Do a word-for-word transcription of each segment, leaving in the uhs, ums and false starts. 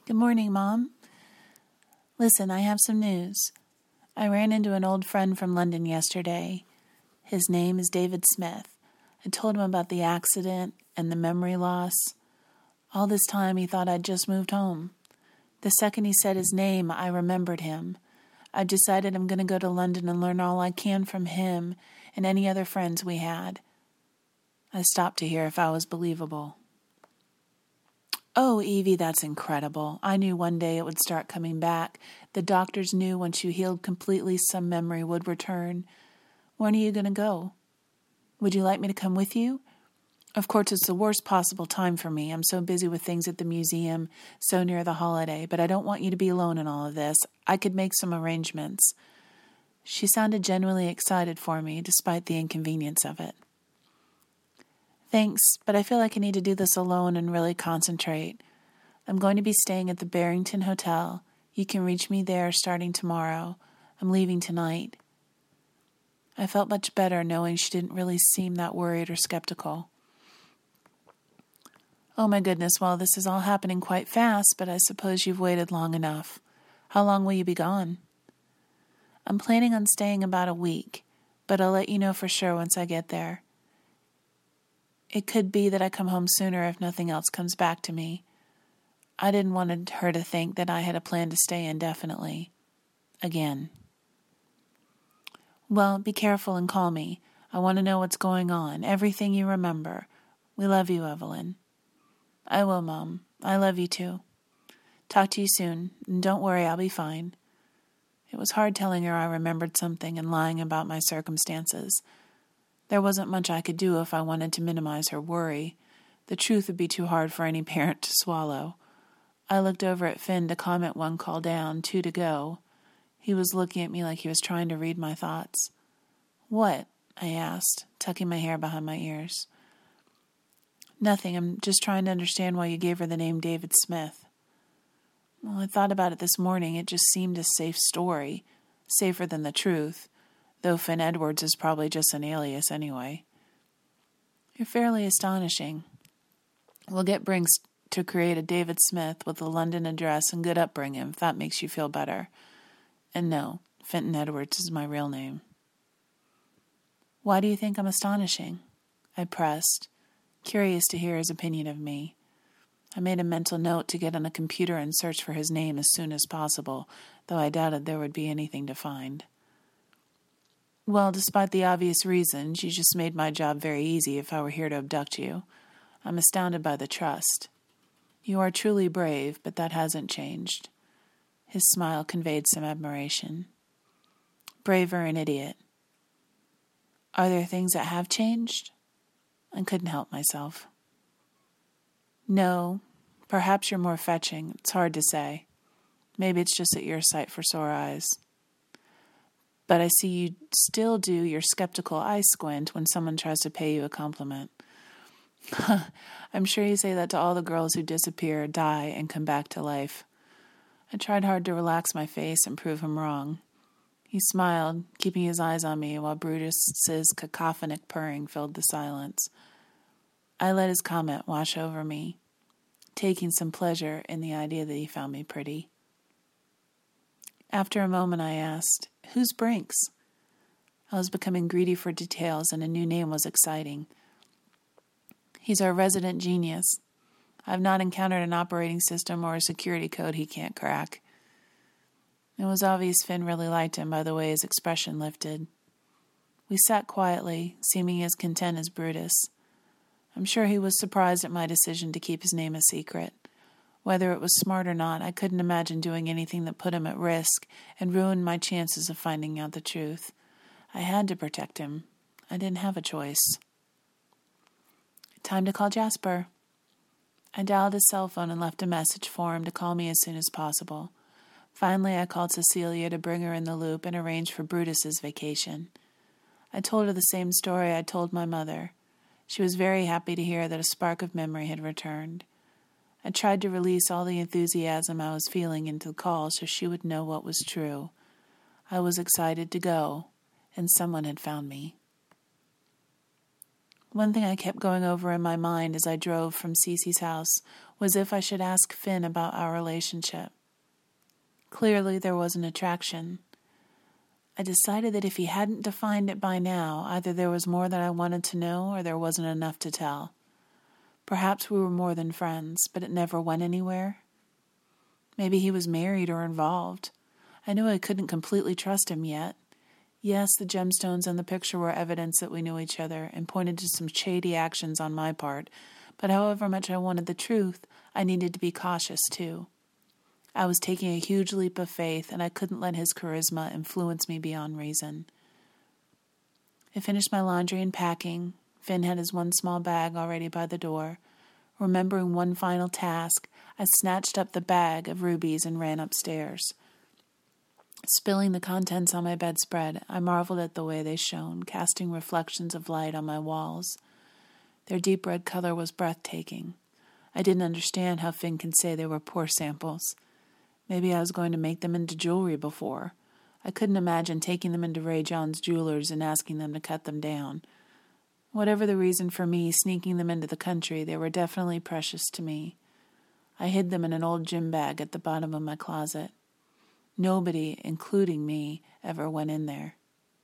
Good morning, Mom. Listen, I have some news. I ran into an old friend from London yesterday. His name is David Smith. I told him about the accident and the memory loss. All this time he thought I'd just moved home. The second he said his name, I remembered him. I've decided I'm going to go to London and learn all I can from him and any other friends we had. I stopped to hear if I was believable. Oh, Evie, that's incredible. I knew one day it would start coming back. The doctors knew once you healed completely, some memory would return. When are you going to go? Would you like me to come with you? Of course, it's the worst possible time for me. I'm so busy with things at the museum, so near the holiday, but I don't want you to be alone in all of this. I could make some arrangements. She sounded genuinely excited for me, despite the inconvenience of it. Thanks, but I feel like I need to do this alone and really concentrate. I'm going to be staying at the Barrington Hotel. You can reach me there starting tomorrow. I'm leaving tonight. I felt much better knowing she didn't really seem that worried or skeptical. Oh my goodness, well, this is all happening quite fast, but I suppose you've waited long enough. How long will you be gone? I'm planning on staying about a week, but I'll let you know for sure once I get there. It could be that I come home sooner if nothing else comes back to me. I didn't want her to think that I had a plan to stay indefinitely. Again. Well, be careful and call me. I want to know what's going on, everything you remember. We love you, Evelyn. I will, Mom. I love you too. Talk to you soon, and don't worry, I'll be fine. It was hard telling her I remembered something and lying about my circumstances. There wasn't much I could do if I wanted to minimize her worry. The truth would be too hard for any parent to swallow. I looked over at Finn to comment one call down, two to go. He was looking at me like he was trying to read my thoughts. What? I asked, tucking my hair behind my ears. Nothing. I'm just trying to understand why you gave her the name David Smith. Well, I thought about it this morning. It just seemed a safe story, safer than the truth, though Finn Edwards is probably just an alias anyway. You're fairly astonishing. We'll get Brinks to create a David Smith with a London address and good upbringing, if that makes you feel better. And no, Fenton Edwards is my real name. Why do you think I'm astonishing? I pressed, curious to hear his opinion of me. I made a mental note to get on a computer and search for his name as soon as possible, though I doubted there would be anything to find. Well, despite the obvious reasons, you just made my job very easy if I were here to abduct you. I'm astounded by the trust. You are truly brave, but that hasn't changed. His smile conveyed some admiration. Brave or an idiot. Are there things that have changed? I couldn't help myself. No, perhaps you're more fetching. It's hard to say. Maybe it's just that you're a sight for sore eyes. But I see you still do your skeptical eye squint when someone tries to pay you a compliment. I'm sure you say that to all the girls who disappear, die, and come back to life. I tried hard to relax my face and prove him wrong. He smiled, keeping his eyes on me while Brutus's cacophonic purring filled the silence. I let his comment wash over me, taking some pleasure in the idea that he found me pretty. After a moment, I asked, "Who's Brinks?" I was becoming greedy for details, and a new name was exciting. He's our resident genius. I've not encountered an operating system or a security code he can't crack. It was obvious Finn really liked him by the way his expression lifted. We sat quietly, seeming as content as Brutus. I'm sure he was surprised at my decision to keep his name a secret. Whether it was smart or not, I couldn't imagine doing anything that put him at risk and ruined my chances of finding out the truth. I had to protect him. I didn't have a choice. Time to call Jasper. I dialed his cell phone and left a message for him to call me as soon as possible. Finally, I called Cecilia to bring her in the loop and arrange for Brutus's vacation. I told her the same story I told my mother. She was very happy to hear that a spark of memory had returned. I tried to release all the enthusiasm I was feeling into the call so she would know what was true. I was excited to go, and someone had found me. One thing I kept going over in my mind as I drove from Cece's house was if I should ask Finn about our relationship. Clearly, there was an attraction. I decided that if he hadn't defined it by now, either there was more that I wanted to know or there wasn't enough to tell. Perhaps we were more than friends, but it never went anywhere. Maybe he was married or involved. I knew I couldn't completely trust him yet. Yes, the gemstones and the picture were evidence that we knew each other and pointed to some shady actions on my part, but however much I wanted the truth, I needed to be cautious too. I was taking a huge leap of faith, and I couldn't let his charisma influence me beyond reason. I finished my laundry and packing. Finn had his one small bag already by the door. Remembering one final task, I snatched up the bag of rubies and ran upstairs. Spilling the contents on my bedspread, I marveled at the way they shone, casting reflections of light on my walls. Their deep red color was breathtaking. I didn't understand how Finn could say they were poor samples. Maybe I was going to make them into jewelry before. I couldn't imagine taking them into Ray John's jewelers and asking them to cut them down. Whatever the reason for me sneaking them into the country, they were definitely precious to me. I hid them in an old gym bag at the bottom of my closet. Nobody, including me, ever went in there.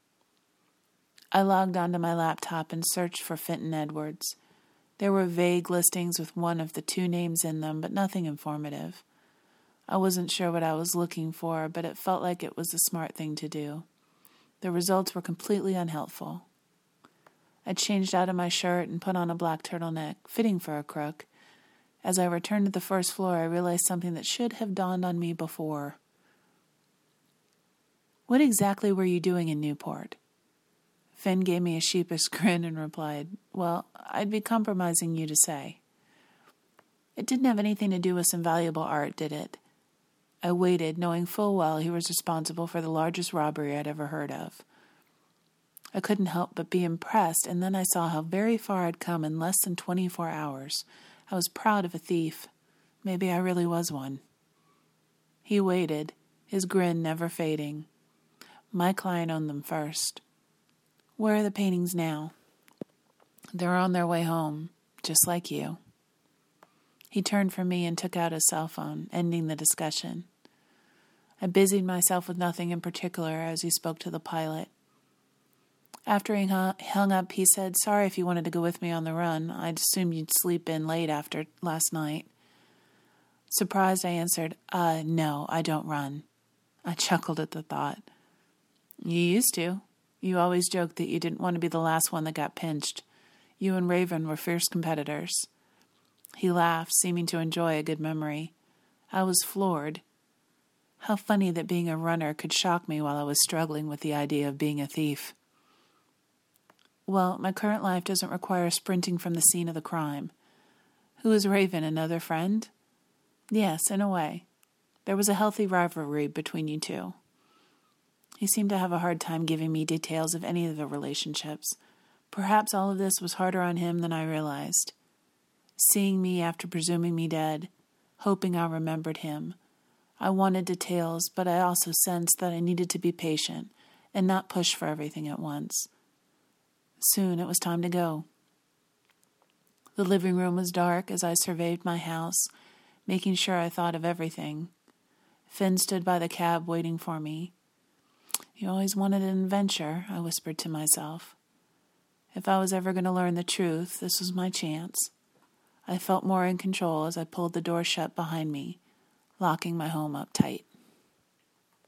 I logged onto my laptop and searched for Fenton Edwards. There were vague listings with one of the two names in them, but nothing informative. I wasn't sure what I was looking for, but it felt like it was the smart thing to do. The results were completely unhelpful. I changed out of my shirt and put on a black turtleneck, fitting for a crook. As I returned to the first floor, I realized something that should have dawned on me before. What exactly were you doing in Newport? Finn gave me a sheepish grin and replied, Well, I'd be compromising you to say. It didn't have anything to do with some valuable art, did it? I waited, knowing full well he was responsible for the largest robbery I'd ever heard of. I couldn't help but be impressed, and then I saw how very far I'd come in less than twenty-four hours. I was proud of a thief. Maybe I really was one. He waited, his grin never fading. My client owned them first. Where are the paintings now? They're on their way home, just like you. He turned from me and took out his cell phone, ending the discussion. I busied myself with nothing in particular as he spoke to the pilot. After he hung up, he said, Sorry if you wanted to go with me on the run. I'd assumed you'd sleep in late after last night. Surprised, I answered, Uh, no, I don't run. I chuckled at the thought. You used to. You always joked that you didn't want to be the last one that got pinched. You and Raven were fierce competitors. He laughed, seeming to enjoy a good memory. I was floored. How funny that being a runner could shock me while I was struggling with the idea of being a thief. Well, my current life doesn't require sprinting from the scene of the crime. Who is Raven, another friend? Yes, in a way. There was a healthy rivalry between you two. He seemed to have a hard time giving me details of any of the relationships. Perhaps all of this was harder on him than I realized. Seeing me after presuming me dead, hoping I remembered him. I wanted details, but I also sensed that I needed to be patient and not push for everything at once. Soon it was time to go. The living room was dark as I surveyed my house, making sure I thought of everything. Finn stood by the cab waiting for me. You always wanted an adventure, I whispered to myself. If I was ever going to learn the truth, this was my chance. I felt more in control as I pulled the door shut behind me, locking my home up tight.